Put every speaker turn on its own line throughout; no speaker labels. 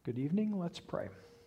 Good evening. Let's pray.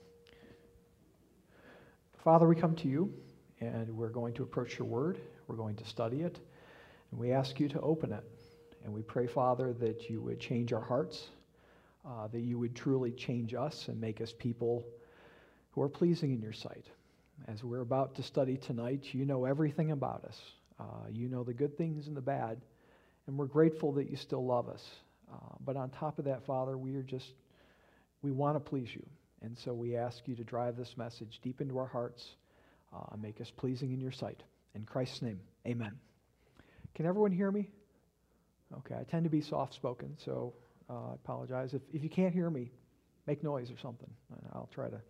Father, we come to you, and we're going to approach your word. We're going to study it, and we ask you to open it. And we pray, Father, that you would change our hearts, that you would truly change us and make us people who are pleasing in your sight. As we're about to study tonight, you know everything about us. You know the good things and the bad, and we're grateful that you still love us. But on top of that, Father, we want to please you. And so we ask you to drive this message deep into our hearts, make us pleasing in your sight. In Christ's name, amen. Can everyone hear me? Okay, I tend to be soft-spoken, so I apologize. If you can't hear me, make noise or something. I'll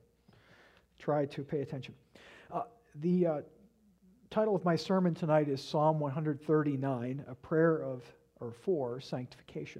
try to pay attention. The title of my sermon tonight is Psalm 139, a prayer for sanctification.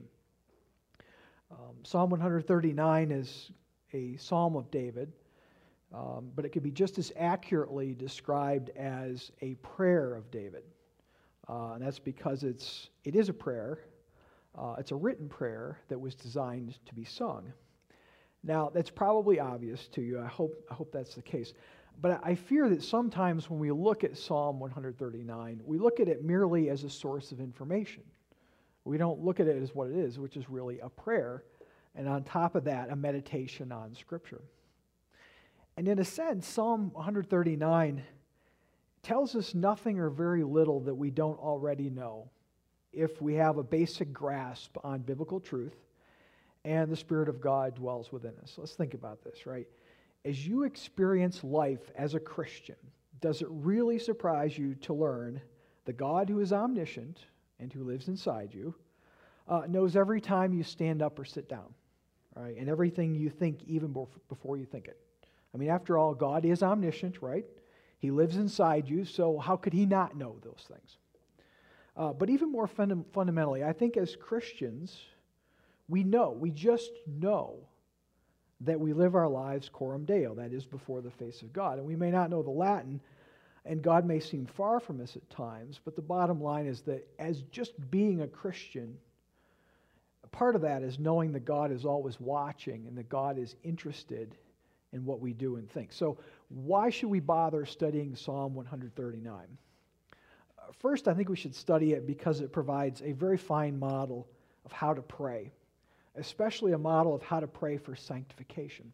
Psalm 139 is a psalm of David, but it could be just as accurately described as a prayer of David. And that's because it is a prayer. It's a written prayer that was designed to be sung. Now, that's probably obvious to you. I hope that's the case. But I fear that sometimes when we look at Psalm 139, we look at it merely as a source of information. We don't look at it as what it is, which is really a prayer, and on top of that, a meditation on Scripture. And in a sense, Psalm 139 tells us nothing or very little that we don't already know if we have a basic grasp on biblical truth and the Spirit of God dwells within us. Let's think about this, right? As you experience life as a Christian, does it really surprise you to learn the God who is omniscient and who lives inside you, knows every time you stand up or sit down, right? And everything you think even before you think it. I mean, after all, God is omniscient, right? He lives inside you, so how could he not know those things? But even more fundamentally, I think as Christians, we just know that we live our lives coram Deo, that is, before the face of God. And we may not know the Latin, and God may seem far from us at times, but the bottom line is that as just being a Christian, part of that is knowing that God is always watching and that God is interested in what we do and think. So why should we bother studying Psalm 139? First, I think we should study it because it provides a very fine model of how to pray, especially a model of how to pray for sanctification.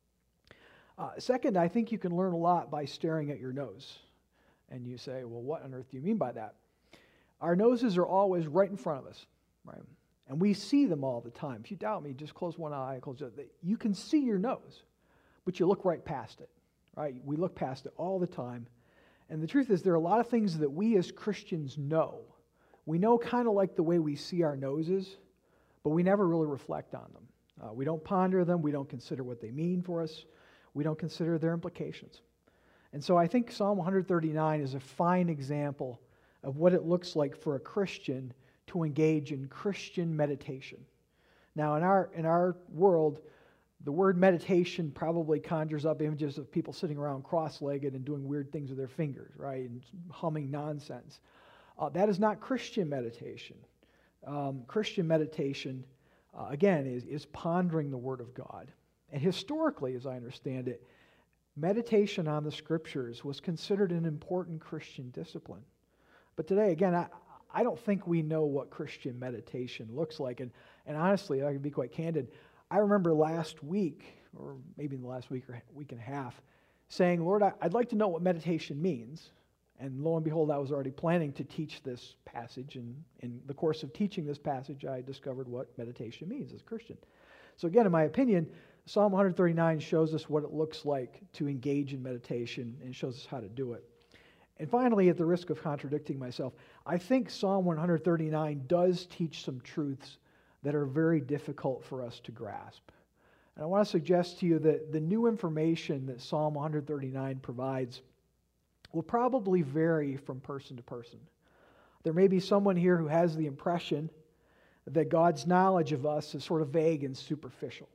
Second, I think you can learn a lot by staring at your nose. And you say, well, what on earth do you mean by that? Our noses are always right in front of us, right? And we see them all the time. If you doubt me, just close one eye, close the other. You can see your nose, but you look right past it, right? We look past it all the time. And the truth is, there are a lot of things that we as Christians know. We know kind of like the way we see our noses, but we never really reflect on them. We don't ponder them. We don't consider what they mean for us. We don't consider their implications. And so I think Psalm 139 is a fine example of what it looks like for a Christian to engage in Christian meditation. Now, in our world, the word meditation probably conjures up images of people sitting around cross-legged and doing weird things with their fingers, right, and humming nonsense. That is not Christian meditation. Christian meditation, again, is pondering the Word of God. And historically, as I understand it, meditation on the Scriptures was considered an important Christian discipline. But today, again, I don't think we know what Christian meditation looks like. And honestly, I can be quite candid, I remember last week, or maybe in the last week or week and a half, saying, Lord, I'd like to know what meditation means. And lo and behold, I was already planning to teach this passage. And in the course of teaching this passage, I discovered what meditation means as a Christian. So again, in my opinion, Psalm 139 shows us what it looks like to engage in meditation and shows us how to do it. And finally, at the risk of contradicting myself, I think Psalm 139 does teach some truths that are very difficult for us to grasp. And I want to suggest to you that the new information that Psalm 139 provides will probably vary from person to person. There may be someone here who has the impression that God's knowledge of us is sort of vague and superficial.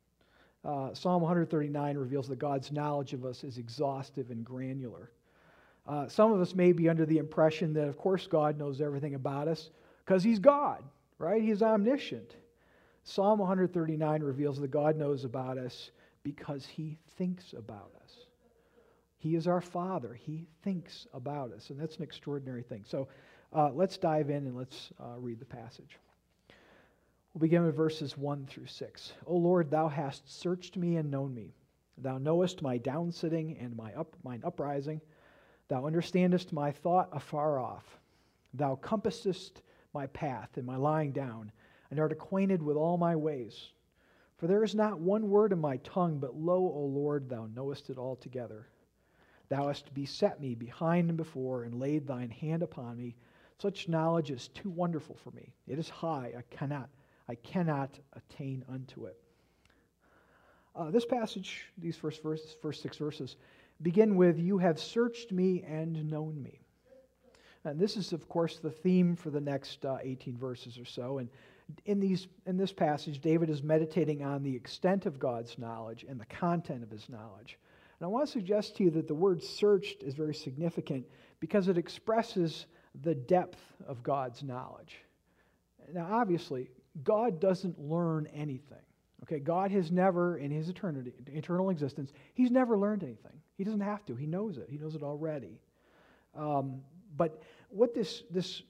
Psalm 139 reveals that God's knowledge of us is exhaustive and granular. Some of us may be under the impression that, of course, God knows everything about us because He's God, right? He's omniscient. Psalm 139 reveals that God knows about us because he thinks about us. He is our Father. He thinks about us, and that's an extraordinary thing. So let's dive in and let's read the passage. We'll begin with verses 1 through 6. O Lord, thou hast searched me and known me. Thou knowest my downsitting and mine uprising. Thou understandest my thought afar off. Thou compassest my path and my lying down, and art acquainted with all my ways. For there is not one word in my tongue, but lo, O Lord, thou knowest it altogether. Thou hast beset me behind and before, and laid thine hand upon me. Such knowledge is too wonderful for me. It is high, I cannot attain unto it. This passage, these first 6 verses, begin with, you have searched me and known me. And this is, of course, the theme for the next 18 verses or so. And in this passage, David is meditating on the extent of God's knowledge and the content of his knowledge. And I want to suggest to you that the word searched is very significant because it expresses the depth of God's knowledge. Now, obviously, God doesn't learn anything. Okay, God has never, in his eternal existence, he's never learned anything. He doesn't have to. He knows it. He knows it already. But what this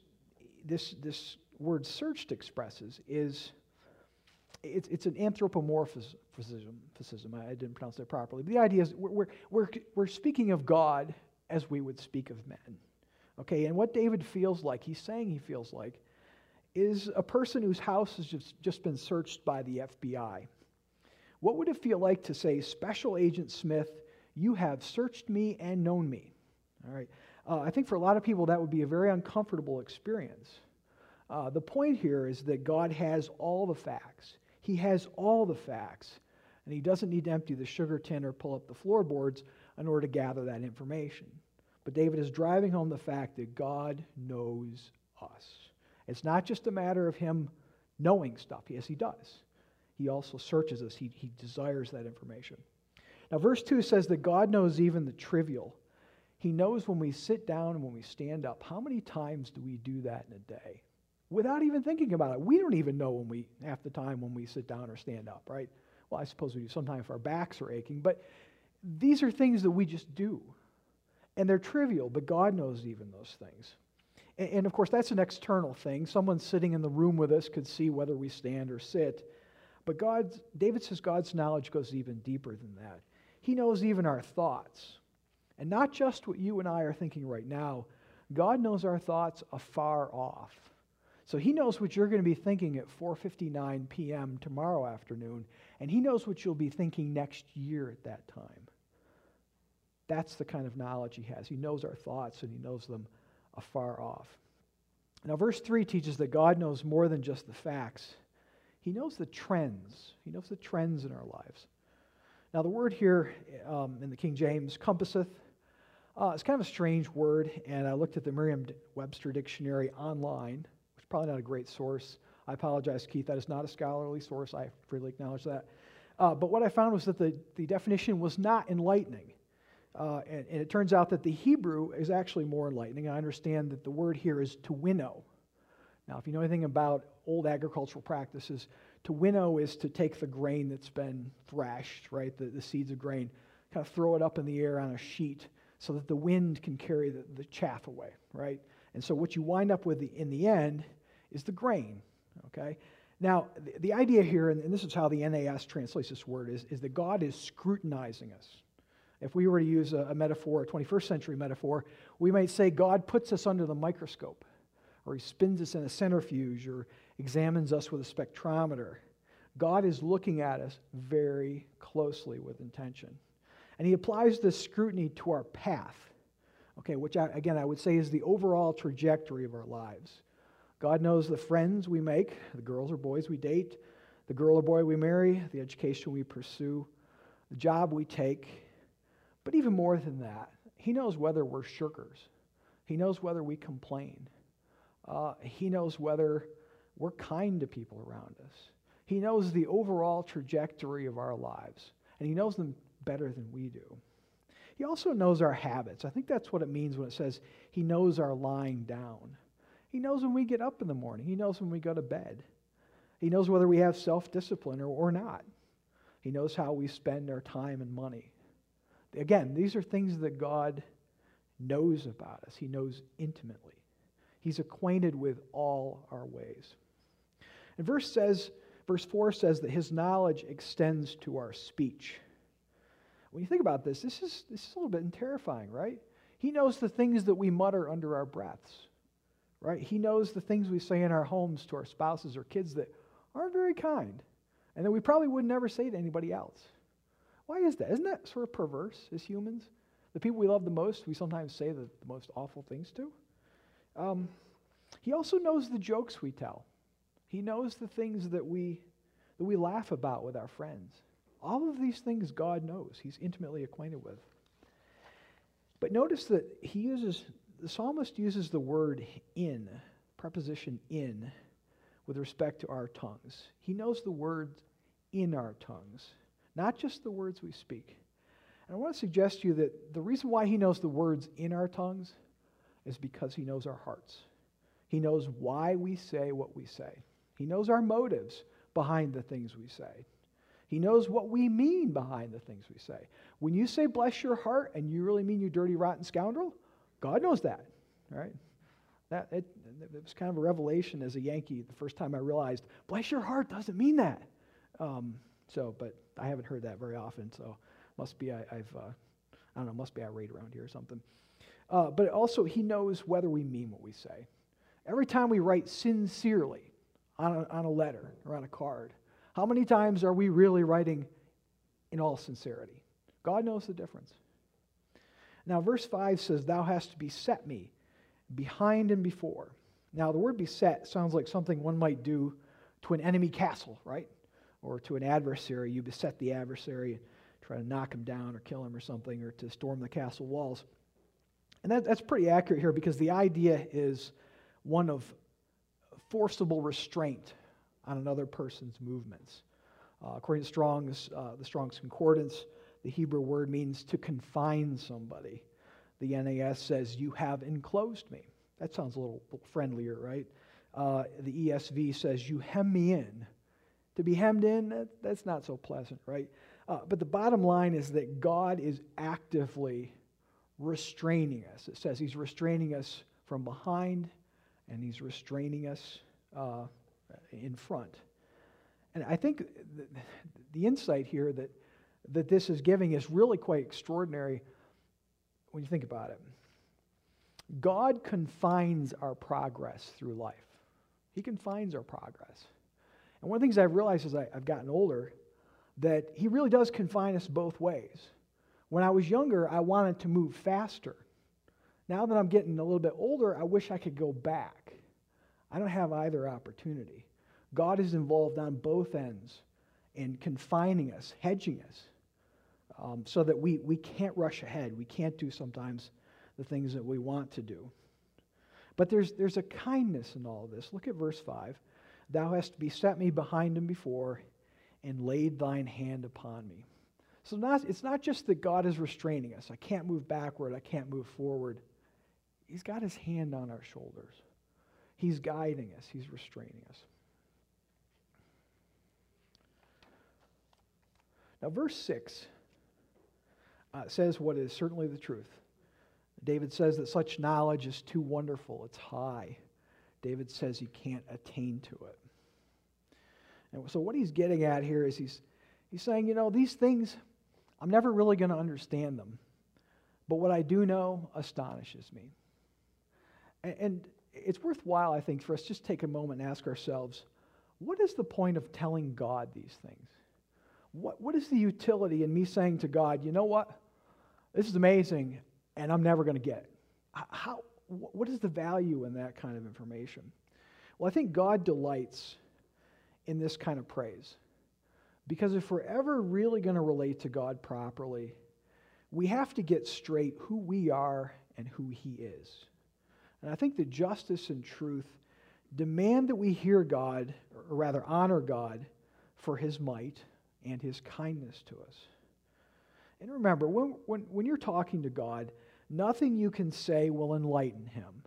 word searched expresses is it's an anthropomorphism. I didn't pronounce that properly. But the idea is we're speaking of God as we would speak of men. Okay, and what David feels like, he's saying he feels like, is a person whose house has just been searched by the FBI. What would it feel like to say, Special Agent Smith, you have searched me and known me? All right. I think for a lot of people that would be a very uncomfortable experience. The point here is that God has all the facts. He has all the facts, and he doesn't need to empty the sugar tin or pull up the floorboards in order to gather that information. But David is driving home the fact that God knows us. It's not just a matter of him knowing stuff. Yes, he does. He also searches us. He desires that information. Now, verse 2 says that God knows even the trivial. He knows when we sit down and when we stand up. How many times do we do that in a day? Without even thinking about it. We don't even know half the time when we sit down or stand up, right? Well, I suppose we do sometimes if our backs are aching. But these are things that we just do. And they're trivial, but God knows even those things. And of course, that's an external thing. Someone sitting in the room with us could see whether we stand or sit. But David says God's knowledge goes even deeper than that. He knows even our thoughts. And not just what you and I are thinking right now. God knows our thoughts afar off. So he knows what you're going to be thinking at 4:59 p.m. tomorrow afternoon. And he knows what you'll be thinking next year at that time. That's the kind of knowledge he has. He knows our thoughts and he knows them afar off. Now, verse 3 teaches that God knows more than just the facts. He knows the trends. He knows the trends in our lives. Now, the word here in the King James, compasseth, it's kind of a strange word, and I looked at the Merriam-Webster dictionary online, which is probably not a great source. I apologize, Keith, that is not a scholarly source. I freely acknowledge that. But what I found was that the definition was not enlightening. And it turns out that the Hebrew is actually more enlightening. I understand that the word here is to winnow. Now, if you know anything about old agricultural practices, to winnow is to take the grain that's been thrashed, right, the seeds of grain, kind of throw it up in the air on a sheet so that the wind can carry the chaff away, right? And so what you wind up with in the end is the grain, okay? Now, the idea here, and this is how the NAS translates this word, is that God is scrutinizing us. If we were to use a metaphor, a 21st century metaphor, we might say God puts us under the microscope, or he spins us in a centrifuge, or examines us with a spectrometer. God is looking at us very closely with intention. And he applies this scrutiny to our path, okay, which, I would say is the overall trajectory of our lives. God knows the friends we make, the girls or boys we date, the girl or boy we marry, the education we pursue, the job we take. But even more than that, he knows whether we're shirkers. He knows whether we complain. He knows whether we're kind to people around us. He knows the overall trajectory of our lives, and he knows them better than we do. He also knows our habits. I think that's what it means when it says he knows our lying down. He knows when we get up in the morning. He knows when we go to bed. He knows whether we have self-discipline or not. He knows how we spend our time and money. Again, these are things that God knows about us. He knows intimately. He's acquainted with all our ways. And verse 4 says that his knowledge extends to our speech. When you think about this is a little bit terrifying, right? He knows the things that we mutter under our breaths, right? He knows the things we say in our homes to our spouses or kids that aren't very kind, and that we probably would never say to anybody else. Why is that? Isn't that sort of perverse as humans? The people we love the most, we sometimes say the most awful things to. He also knows the jokes we tell. He knows the things that we laugh about with our friends. All of these things God knows. He's intimately acquainted with. But notice that the psalmist uses the word in, preposition in, with respect to our tongues. He knows the words in our tongues, not just the words we speak. And I want to suggest to you that the reason why he knows the words in our tongues is because he knows our hearts. He knows why we say what we say. He knows our motives behind the things we say. He knows what we mean behind the things we say. When you say bless your heart and you really mean you dirty, rotten scoundrel, God knows that, right? It was kind of a revelation as a Yankee the first time I realized bless your heart doesn't mean that. But I haven't heard that very often, so must be I don't know, must be I read around here or something. But also he knows whether we mean what we say. Every time we write sincerely on a letter or on a card, how many times are we really writing in all sincerity? God knows the difference. Now, verse 5 says, thou hast beset me behind and before. Now, the word beset sounds like something one might do to an enemy castle, right? Or to an adversary. You beset the adversary and try to knock him down or kill him or something, or to storm the castle walls. And that's pretty accurate here because the idea is one of forcible restraint on another person's movements. According to the Strong's Concordance, the Hebrew word means to confine somebody. The NAS says, you have enclosed me. That sounds a little friendlier, right? The ESV says, you hem me in. To be hemmed in, that's not so pleasant, right? But the bottom line is that God is actively restraining us. It says he's restraining us from behind, and he's restraining us in front. And I think the insight here that this is giving is really quite extraordinary when you think about it. God confines our progress through life. He confines our progress. And one of the things I've realized as I've gotten older, that he really does confine us both ways. When I was younger, I wanted to move faster. Now that I'm getting a little bit older, I wish I could go back. I don't have either opportunity. God is involved on both ends in confining us, hedging us, so that we can't rush ahead. We can't do sometimes the things that we want to do. But there's a kindness in all of this. Look at verse 5. Thou hast beset me behind and before, and laid thine hand upon me. So it's not just that God is restraining us. I can't move backward. I can't move forward. He's got his hand on our shoulders. He's guiding us. He's restraining us. Now, verse 6 says what is certainly the truth. David says that such knowledge is too wonderful. It's high. David says you can't attain to it. And so what he's getting at here is he's saying, these things, I'm never really going to understand them. But what I do know astonishes me. And it's worthwhile, I think, for us just take a moment and ask ourselves, what is the point of telling God these things? What is the utility in me saying to God, you know what? This is amazing, and I'm never going to get it. What is the value in that kind of information? Well, I think God delights in this kind of praise. Because if we're ever really going to relate to God properly, we have to get straight who we are and who he is. And I think that justice and truth demand that we hear God, or rather honor God, for his might and his kindness to us. And remember, when you're talking to God, nothing you can say will enlighten him.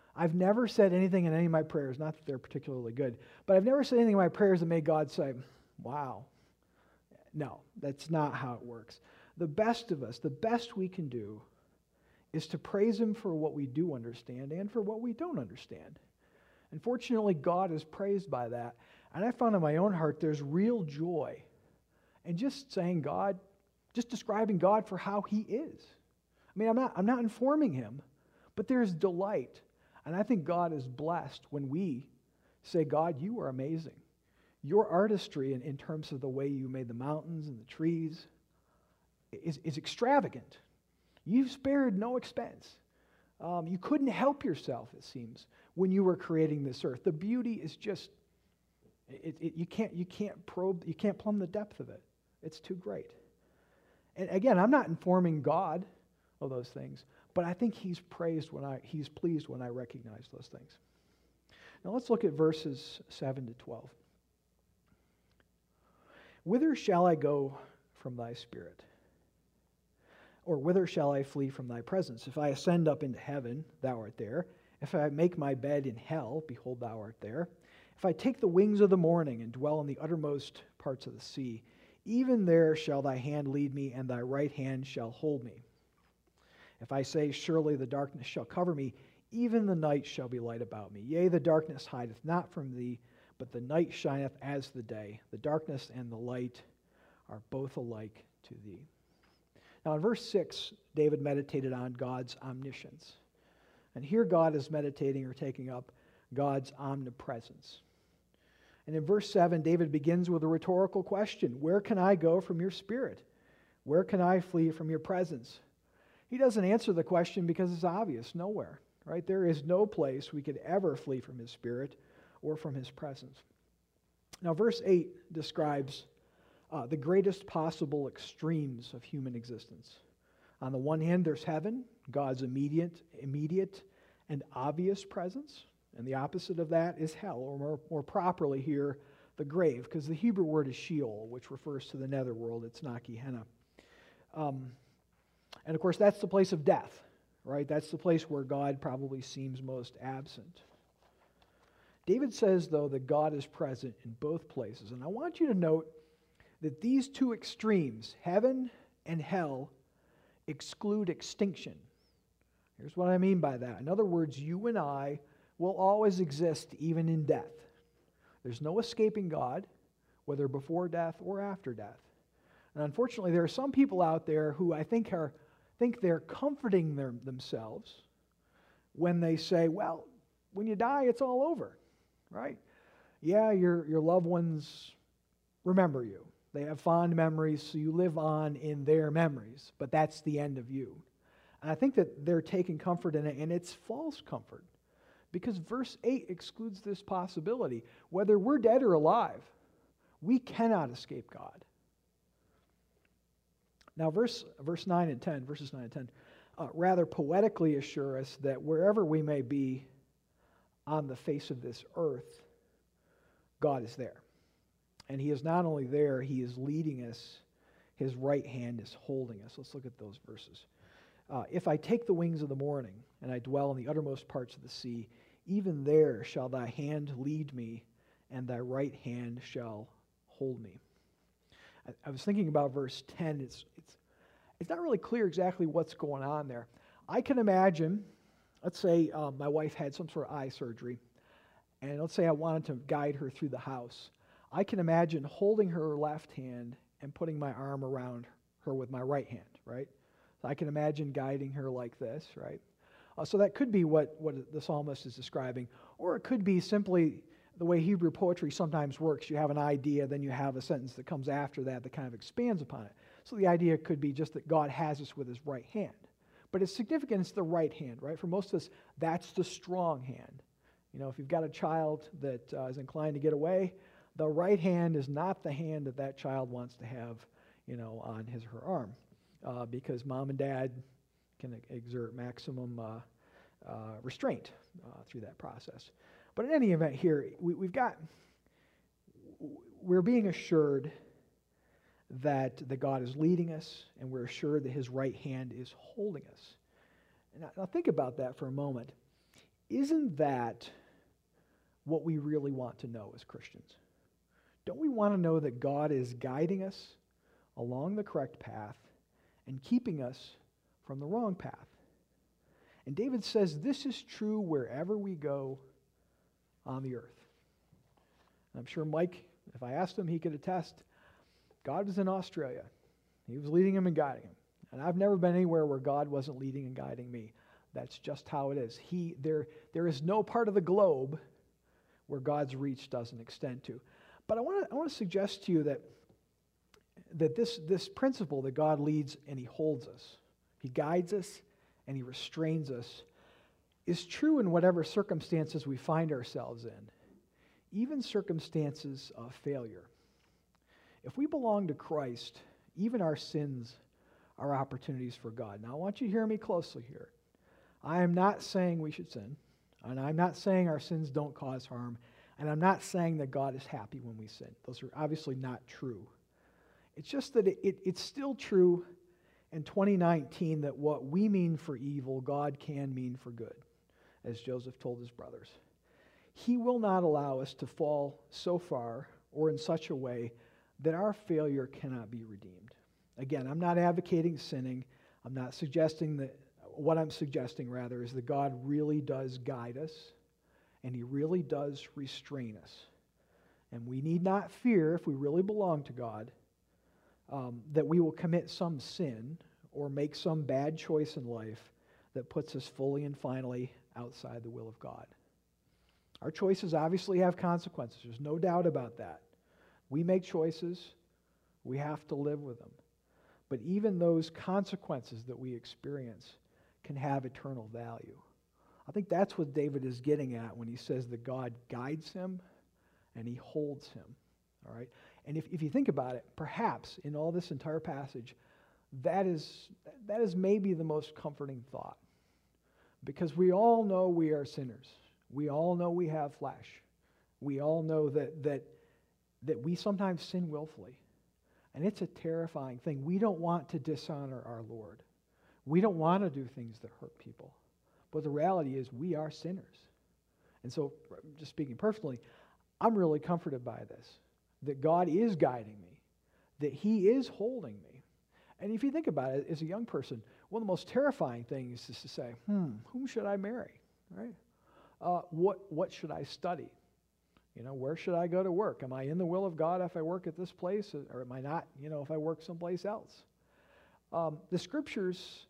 I've never said anything in any of my prayers, not that they're particularly good, but I've never said anything in my prayers that made God say, wow. No, that's not how it works. The best of us, the best we can do is to praise Him for what we do understand and for what we don't understand. And fortunately, God is praised by that. And I found in my own heart there's real joy in just saying God, just describing God for how He is. I mean, I'm not informing Him, but there's delight. And I think God is blessed when we say, God, you are amazing. Your artistry in terms of the way you made the mountains and the trees is extravagant. You've spared no expense. You couldn't help yourself, it seems, when you were creating this earth. The beauty is just, you can't plumb the depth of it. It's too great. And again, I'm not informing God of those things, but I think He's pleased when I recognize those things. Now let's look at verses 7 to 12. Whither shall I go from thy spirit? Or whither shall I flee from thy presence? If I ascend up into heaven, thou art there. If I make my bed in hell, behold, thou art there. If I take the wings of the morning and dwell in the uttermost parts of the sea, even there shall thy hand lead me, and thy right hand shall hold me. If I say, surely the darkness shall cover me, even the night shall be light about me. Yea, the darkness hideth not from thee, but the night shineth as the day. The darkness and the light are both alike to thee. Now in verse 6, David meditated on God's omniscience. And here God is meditating or taking up God's omnipresence. And in verse 7, David begins with a rhetorical question. Where can I go from your spirit? Where can I flee from your presence? He doesn't answer the question because it's obvious. Nowhere. Right? There is no place we could ever flee from His spirit or from His presence. Now verse 8 describes the greatest possible extremes of human existence. On the one hand, there's heaven, God's immediate and obvious presence. And the opposite of that is hell, or more properly here, the grave, because the Hebrew word is Sheol, which refers to the netherworld. It's not Gehenna. And of course, that's the place of death, right? That's the place where God probably seems most absent. David says, though, that God is present in both places. And I want you to note that these two extremes, heaven and hell, exclude extinction. Here's what I mean by that. In other words, you and I will always exist even in death. There's no escaping God, whether before death or after death. And unfortunately, there are some people out there who I think they're comforting themselves when they say, well, when you die, it's all over, right? Yeah, your loved ones remember you. They have fond memories, so you live on in their memories, but that's the end of you. And I think that they're taking comfort in it, and it's false comfort, because verse 8 excludes this possibility. Whether we're dead or alive, we cannot escape God. Now, verses 9 and 10, rather poetically assure us that wherever we may be on the face of this earth, God is there. And He is not only there, He is leading us. His right hand is holding us. Let's look at those verses. If I take the wings of the morning, and I dwell in the uttermost parts of the sea, even there shall thy hand lead me, and thy right hand shall hold me. I was thinking about verse 10. It's not really clear exactly what's going on there. I can imagine, let's say my wife had some sort of eye surgery, and let's say I wanted to guide her through the house. I can imagine holding her left hand and putting my arm around her with my right hand, right? So I can imagine guiding her like this, right? So that could be what the psalmist is describing. Or it could be simply the way Hebrew poetry sometimes works. You have an idea, then you have a sentence that comes after that kind of expands upon it. So the idea could be just that God has us with His right hand. But it's significant, it's the right hand, right? For most of us, that's the strong hand. You know, if you've got a child that is inclined to get away, the right hand is not the hand that child wants to have, on his or her arm, because mom and dad can exert maximum restraint through that process. But in any event here, we're being assured that God is leading us, and we're assured that His right hand is holding us. And now think about that for a moment. Isn't that what we really want to know as Christians? Don't we want to know that God is guiding us along the correct path and keeping us from the wrong path? And David says this is true wherever we go on the earth. I'm sure Mike, if I asked him, he could attest. God was in Australia. He was leading him and guiding him. And I've never been anywhere where God wasn't leading and guiding me. That's just how it is. There is no part of the globe where God's reach doesn't extend to. But I want to suggest to you that this principle that God leads and He holds us, He guides us and He restrains us, is true in whatever circumstances we find ourselves in, even circumstances of failure. If we belong to Christ, even our sins are opportunities for God. Now, I want you to hear me closely here. I am not saying we should sin, and I'm not saying our sins don't cause harm, and I'm not saying that God is happy when we sin. Those are obviously not true. It's just that it's still true in 2019 that what we mean for evil, God can mean for good, as Joseph told his brothers. He will not allow us to fall so far or in such a way that our failure cannot be redeemed. Again, I'm not advocating sinning. I'm not suggesting that. What I'm suggesting, rather, is that God really does guide us, and He really does restrain us. And we need not fear, if we really belong to God, that we will commit some sin or make some bad choice in life that puts us fully and finally outside the will of God. Our choices obviously have consequences. There's no doubt about that. We make choices. We have to live with them. But even those consequences that we experience can have eternal value. I think that's what David is getting at when he says that God guides him and He holds him. All right? And if you think about it, perhaps in all this entire passage, that is maybe the most comforting thought. Because we all know we are sinners. We all know we have flesh. We all know that we sometimes sin willfully. And it's a terrifying thing. We don't want to dishonor our Lord. We don't want to do things that hurt people. But the reality is we are sinners. And so, just speaking personally, I'm really comforted by this. That God is guiding me. That He is holding me. And if you think about it, as a young person, one of the most terrifying things is to say, whom should I marry? Right? What should I study? Where should I go to work? Am I in the will of God if I work at this place? Or am I not, if I work someplace else? The Scriptures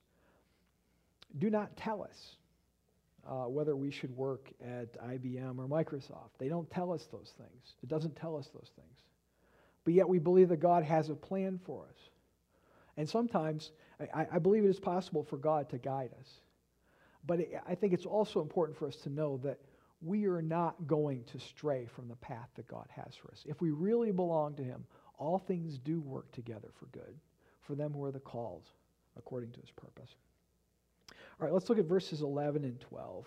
do not tell us whether we should work at IBM or Microsoft. They don't tell us those things. It doesn't tell us those things. But yet we believe that God has a plan for us. And sometimes I believe it is possible for God to guide us. But I think it's also important for us to know that we are not going to stray from the path that God has for us. If we really belong to Him, all things do work together for good, for them who are the called according to His purpose. All right, let's look at verses 11 and 12.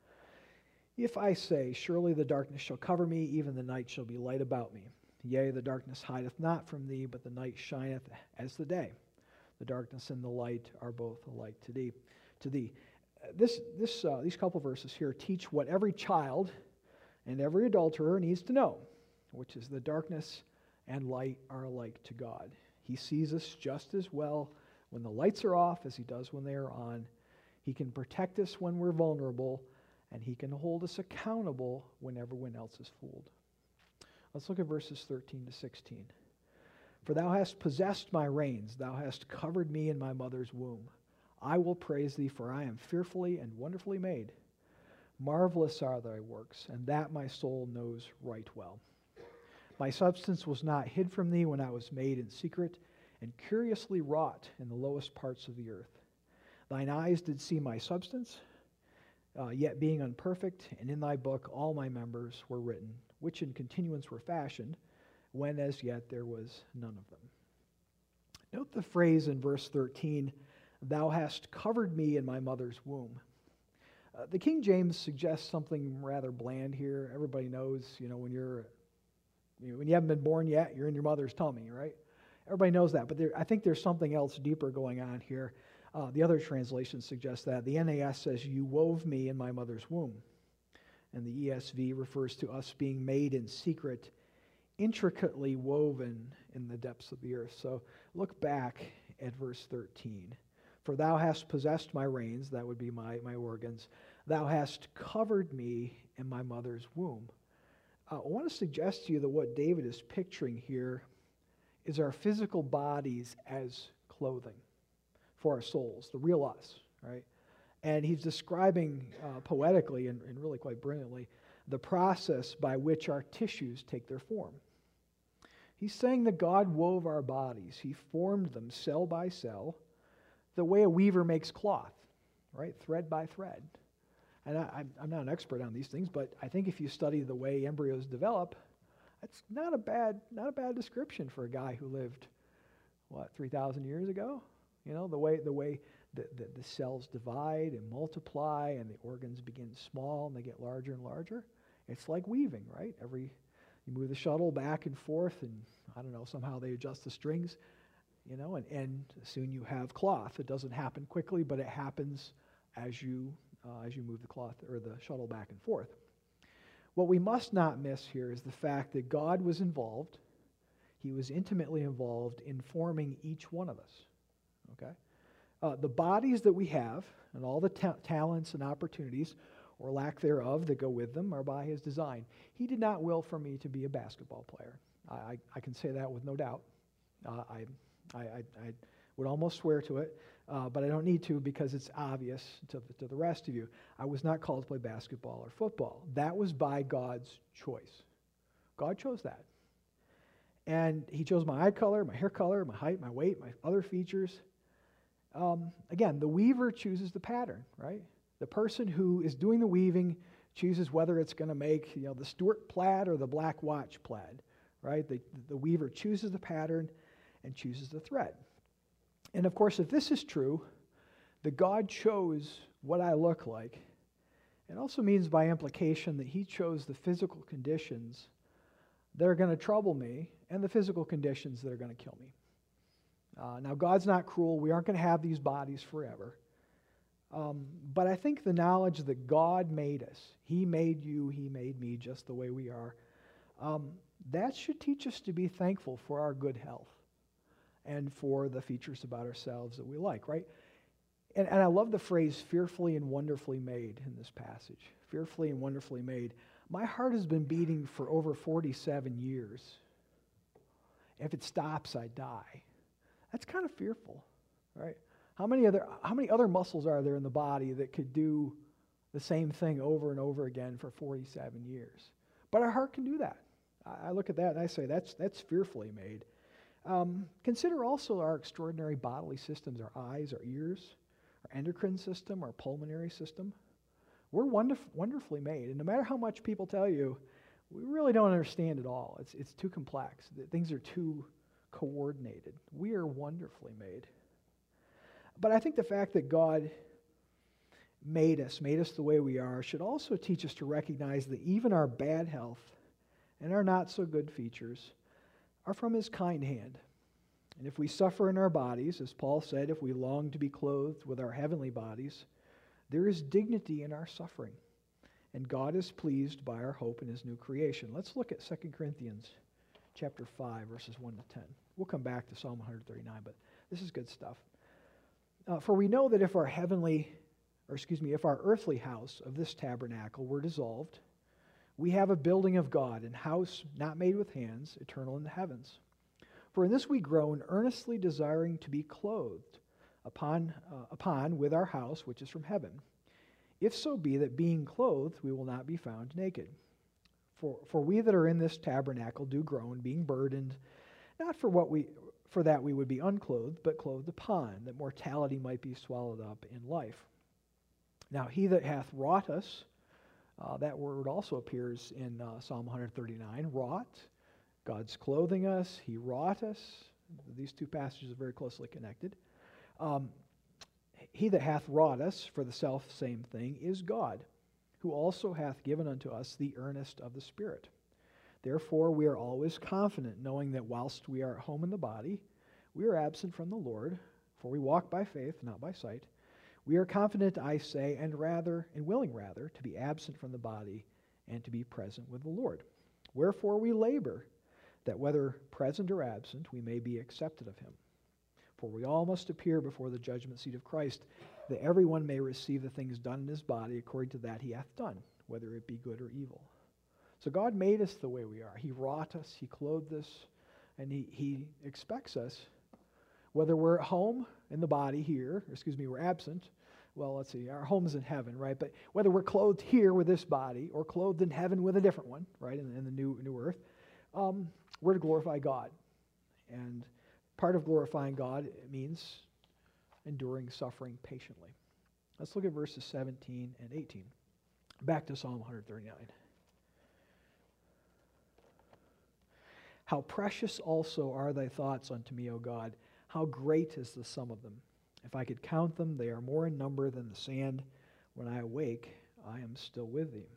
If I say, surely the darkness shall cover me, even the night shall be light about me. Yea, the darkness hideth not from thee, but the night shineth as the day. The darkness and the light are both alike to thee. These couple verses here teach what every child and every adulterer needs to know, which is the darkness and light are alike to God. He sees us just as well when the lights are off as He does when they are on. He can protect us when we're vulnerable, and He can hold us accountable when everyone else is fooled. Let's look at verses 13 to 16. For Thou hast possessed my reins, Thou hast covered me in my mother's womb. I will praise Thee, for I am fearfully and wonderfully made. Marvelous are Thy works, and that my soul knows right well. My substance was not hid from Thee when I was made in secret, and curiously wrought in the lowest parts of the earth. Thine eyes did see my substance, yet being unperfect, and in Thy book all my members were written, which in continuance were fashioned, when as yet there was none of them. Note the phrase in verse 13, Thou hast covered me in my mother's womb. The King James suggests something rather bland here. Everybody knows, when you haven't been born yet, you're in your mother's tummy, right? Everybody knows that, but I think there's something else deeper going on here. The other translations suggest that. The NAS says, You wove me in my mother's womb. And the ESV refers to us being made in secret, intricately woven in the depths of the earth. So look back at verse 13. For thou hast possessed my reins, that would be my organs. Thou hast covered me in my mother's womb. I want to suggest to you that what David is picturing here is our physical bodies as clothing for our souls, the real us, right? And he's describing poetically and really quite brilliantly the process by which our tissues take their form. He's saying that God wove our bodies. He formed them cell by cell, the way a weaver makes cloth, right? Thread by thread. And I'm not an expert on these things, but I think if you study the way embryos develop, that's not a bad description for a guy who lived, 3,000 years ago? You know, the way the cells divide and multiply and the organs begin small and they get larger and larger. It's like weaving, right? You move the shuttle back and forth and, somehow they adjust the strings, and soon you have cloth. It doesn't happen quickly, but it happens as you move the cloth or the shuttle back and forth. What we must not miss here is the fact that God was involved. He was intimately involved in forming each one of us. Okay? The bodies that we have and all the talents and opportunities, or lack thereof, that go with them are by His design. He did not will for me to be a basketball player. I can say that with no doubt. I would almost swear to it, but I don't need to because it's obvious to the rest of you. I was not called to play basketball or football. That was by God's choice. God chose that. And He chose my eye color, my hair color, my height, my weight, my other features. Again, the weaver chooses the pattern, right? The person who is doing the weaving chooses whether it's going to make the Stuart plaid or the Black Watch plaid, right? The weaver chooses the pattern and chooses the thread. And of course, if this is true, that God chose what I look like, it also means by implication that He chose the physical conditions that are going to trouble me and the physical conditions that are going to kill me. Now, God's not cruel. We aren't going to have these bodies forever. But I think the knowledge that God made us, He made you, He made me just the way we are, that should teach us to be thankful for our good health and for the features about ourselves that we like, right? And I love the phrase fearfully and wonderfully made in this passage. Fearfully and wonderfully made. My heart has been beating for over 47 years. If it stops, I die. That's kind of fearful, right? How many other muscles are there in the body that could do the same thing over and over again for 47 years? But our heart can do that. I look at that and I say, that's fearfully made. Consider also our extraordinary bodily systems, our eyes, our ears, our endocrine system, our pulmonary system. We're wonderfully made. And no matter how much people tell you, we really don't understand it all. It's too complex. Things are too coordinated. We are wonderfully made. But I think the fact that God made us the way we are, should also teach us to recognize that even our bad health and our not so good features are from His kind hand. And if we suffer in our bodies, as Paul said, if we long to be clothed with our heavenly bodies, there is dignity in our suffering. And God is pleased by our hope in His new creation. Let's look at 2 Corinthians chapter 5, verses 1 to 10. We'll come back to Psalm 139, but this is good stuff. For we know that if our earthly house of this tabernacle were dissolved, we have a building of God, an house not made with hands, eternal in the heavens. For in this we groan, earnestly desiring to be clothed upon with our house which is from heaven. If so be that being clothed we will not be found naked. For we that are in this tabernacle do groan, being burdened, not for that we would be unclothed, but clothed upon, that mortality might be swallowed up in life. Now He that hath wrought us, that word also appears in Psalm 139, wrought. God's clothing us, He wrought us. These two passages are very closely connected. He that hath wrought us for the self-same thing is God, who also hath given unto us the earnest of the Spirit. Therefore we are always confident, knowing that whilst we are at home in the body, we are absent from the Lord, for we walk by faith, not by sight. We are confident, I say, and willing rather, to be absent from the body and to be present with the Lord. Wherefore we labor, that whether present or absent, we may be accepted of him. For we all must appear before the judgment seat of Christ, that everyone may receive the things done in his body according to that he hath done, whether it be good or evil. So God made us the way we are. He wrought us, he clothed us, and he expects us, whether we're at home in the body here, we're absent. Well, let's see, our home is in heaven, right? But whether we're clothed here with this body or clothed in heaven with a different one, right, in the new earth, we're to glorify God. And part of glorifying God means enduring suffering patiently. Let's look at verses 17 and 18. Back to Psalm 139. How precious also are thy thoughts unto me, O God. How great is the sum of them. If I could count them, they are more in number than the sand. When I awake, I am still with thee.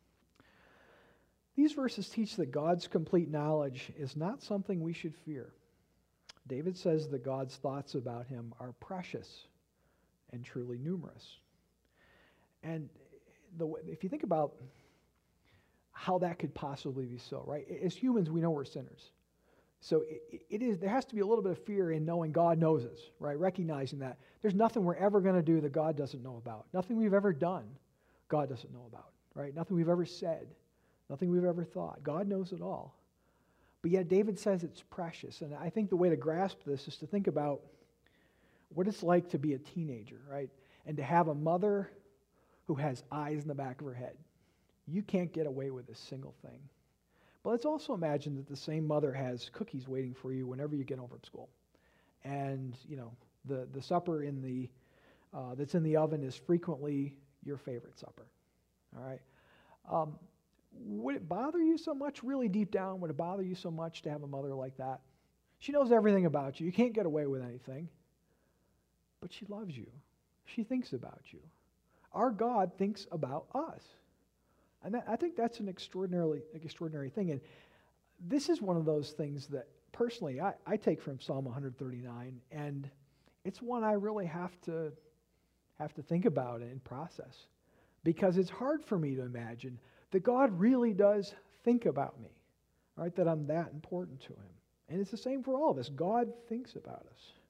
These verses teach that God's complete knowledge is not something we should fear. David says that God's thoughts about him are precious and truly numerous. And if you think about how that could possibly be so, right? As humans, we know we're sinners. So there has to be a little bit of fear in knowing God knows us, right? Recognizing that there's nothing we're ever going to do that God doesn't know about. Nothing we've ever done, God doesn't know about, right? Nothing we've ever said, nothing we've ever thought. God knows it all. But yet David says it's precious. And I think the way to grasp this is to think about what it's like to be a teenager, right? And to have a mother who has eyes in the back of her head. You can't get away with a single thing. But let's also imagine that the same mother has cookies waiting for you whenever you get home from school. And, the supper that's in the oven is frequently your favorite supper. All right? Would it bother you so much, really deep down, would it bother you so much to have a mother like that? She knows everything about you. You can't get away with anything. But she loves you. She thinks about you. Our God thinks about us. And I think that's an extraordinary thing. And this is one of those things that, personally, I take from Psalm 139, and it's one I really have to think about and process. Because it's hard for me to imagine that God really does think about me, right? That I'm that important to him. And it's the same for all of us. God thinks about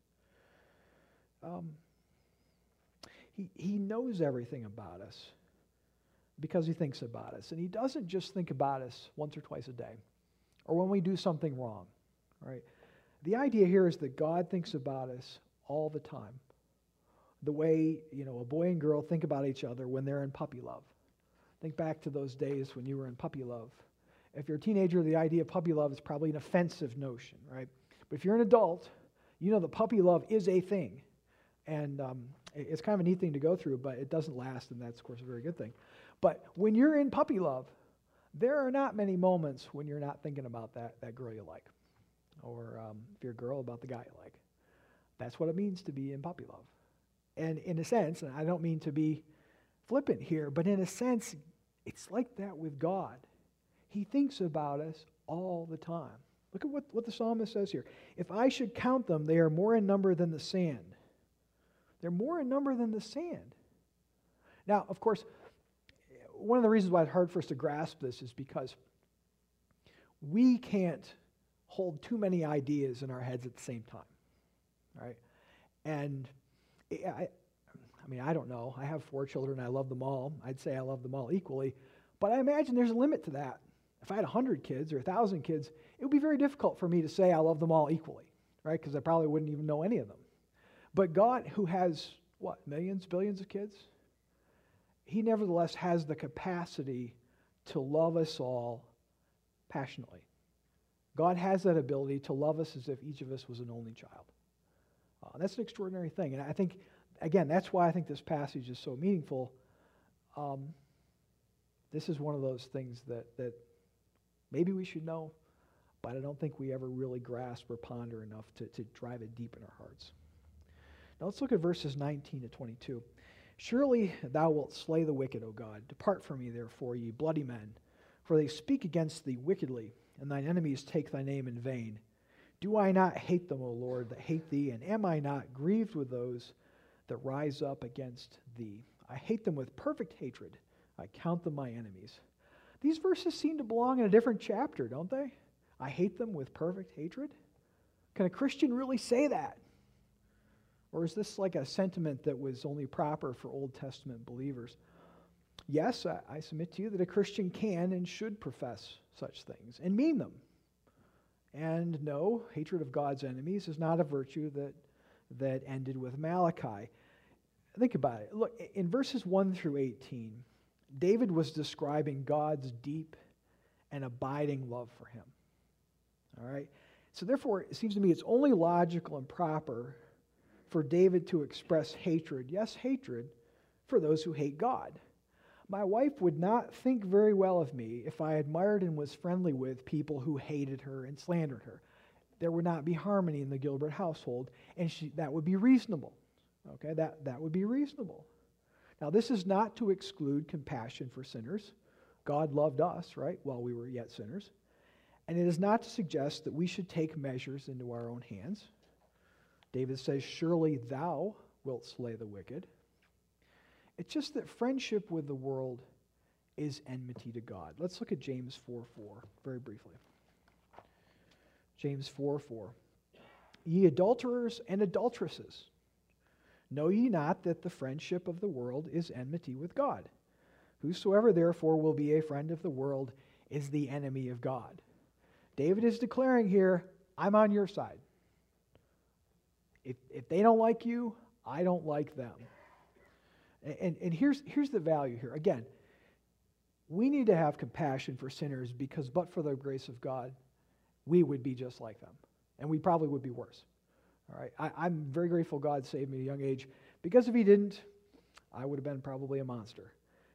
us. He knows everything about us because he thinks about us. And he doesn't just think about us once or twice a day or when we do something wrong, right? The idea here is that God thinks about us all the time. The way, a boy and girl think about each other when they're in puppy love. Think back to those days when you were in puppy love. If you're a teenager, the idea of puppy love is probably an offensive notion, right? But if you're an adult, you know that puppy love is a thing. And it's kind of a neat thing to go through, but it doesn't last, and that's, of course, a very good thing. But when you're in puppy love, there are not many moments when you're not thinking about that girl you like. Or if you're a girl, about the guy you like. That's what it means to be in puppy love. And in a sense, and I don't mean to be flippant here, but in a sense, it's like that with God. He thinks about us all the time. Look at what the psalmist says here. If I should count them, they are more in number than the sand. They're more in number than the sand. Now, of course, one of the reasons why it's hard for us to grasp this is because we can't hold too many ideas in our heads at the same time, right? And I don't know. I have 4 children. I love them all. I'd say I love them all equally. But I imagine there's a limit to that. If I had 100 kids or 1,000 kids, it would be very difficult for me to say I love them all equally, right? Because I probably wouldn't even know any of them. But God, who has, millions, billions of kids? He nevertheless has the capacity to love us all passionately. God has that ability to love us as if each of us was an only child. That's an extraordinary thing. And I think, again, that's why I think this passage is so meaningful. This is one of those things that maybe we should know, but I don't think we ever really grasp or ponder enough to drive it deep in our hearts. Now let's look at verses 19 to 22. Surely thou wilt slay the wicked, O God. Depart from me, therefore, ye bloody men, for they speak against thee wickedly, and thine enemies take thy name in vain. Do I not hate them, O Lord, that hate thee, and am I not grieved with those that rise up against thee? I hate them with perfect hatred. I count them my enemies. These verses seem to belong in a different chapter, don't they? I hate them with perfect hatred. Can a Christian really say that? Or is this like a sentiment that was only proper for Old Testament believers? Yes, I submit to you that a Christian can and should profess such things and mean them. And no, hatred of God's enemies is not a virtue that ended with Malachi. Think about it. Look, in verses 1 through 18, David was describing God's deep and abiding love for him. All right? So therefore, it seems to me it's only logical and proper for David to express hatred, yes, hatred, for those who hate God. My wife would not think very well of me if I admired and was friendly with people who hated her and slandered her. There would not be harmony in the Gilbert household, and that would be reasonable. Okay, that would be reasonable. Now, this is not to exclude compassion for sinners. God loved us, right, while we were yet sinners. And it is not to suggest that we should take measures into our own hands. David says, surely thou wilt slay the wicked. It's just that friendship with the world is enmity to God. Let's look at James 4:4 very briefly. James 4:4. Ye adulterers and adulteresses, know ye not that the friendship of the world is enmity with God? Whosoever therefore will be a friend of the world is the enemy of God. David is declaring here, I'm on your side. If they don't like you, I don't like them. And here's the value here. Again, we need to have compassion for sinners because but for the grace of God, we would be just like them. And we probably would be worse. All right. I'm very grateful God saved me at a young age, because if he didn't, I would have been probably a monster.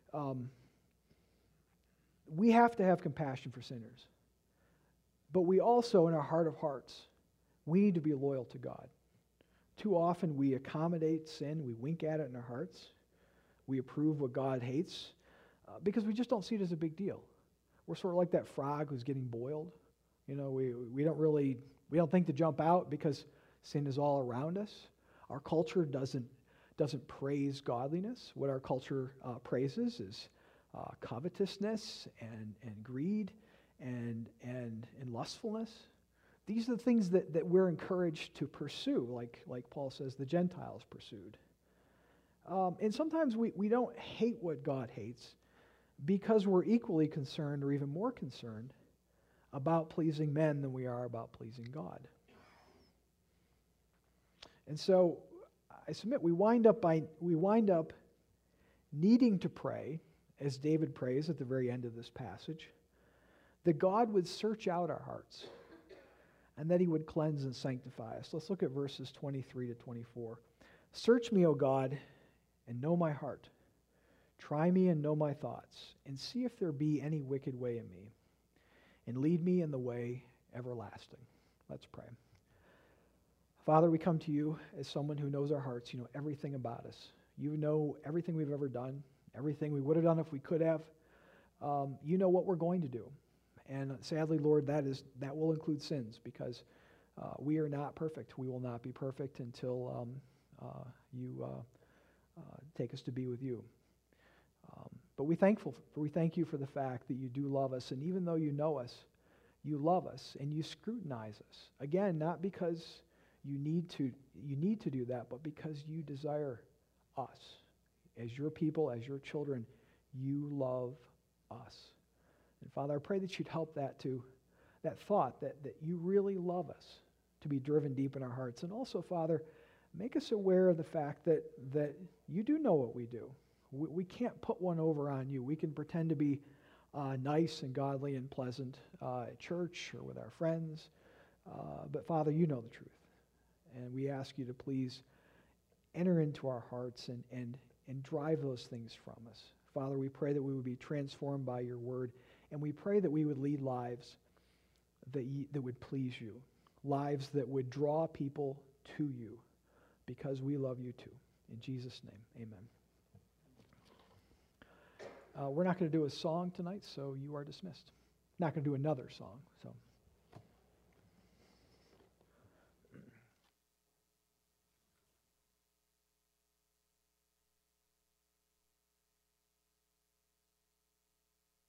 We have to have compassion for sinners. But we also, in our heart of hearts, we need to be loyal to God. Too often we accommodate sin, we wink at it in our hearts, we approve what God hates, because we just don't see it as a big deal. We're sort of like that frog who's getting boiled. You know, we don't think to jump out because sin is all around us. Our culture doesn't praise godliness. What our culture praises is covetousness and greed and lustfulness. These are the things that we're encouraged to pursue, like Paul says the Gentiles pursued. And sometimes we don't hate what God hates because we're equally concerned or even more concerned about pleasing men than we are about pleasing God. And so I submit we wind up needing to pray, as David prays at the very end of this passage, that God would search out our hearts and that he would cleanse and sanctify us. Let's look at verses 23 to 24. Search me, O God, and know my heart. Try me and know my thoughts, and see if there be any wicked way in me, and lead me in the way everlasting. Let's pray. Father, we come to you as someone who knows our hearts. You know everything about us. You know everything we've ever done, everything we would have done if we could have. You know what we're going to do. And sadly, Lord, that will include sins, because we are not perfect. We will not be perfect until you take us to be with you. But we thank you for the fact that you do love us, and even though you know us, you love us and you scrutinize us. Again, not because you need to do that, but because you desire us as your people, as your children. You love us. And Father, I pray that you'd help that thought that you really love us to be driven deep in our hearts. And also, Father, make us aware of the fact that you do know what we do. We can't put one over on you. We can pretend to be nice and godly and pleasant at church or with our friends. But Father, you know the truth. And we ask you to please enter into our hearts and drive those things from us. Father, we pray that we would be transformed by your word. And we pray that we would lead lives that would please you. Lives that would draw people to you, because we love you too. In Jesus' name, amen. We're not going to do a song tonight, so you are dismissed. Not going to do another song, so...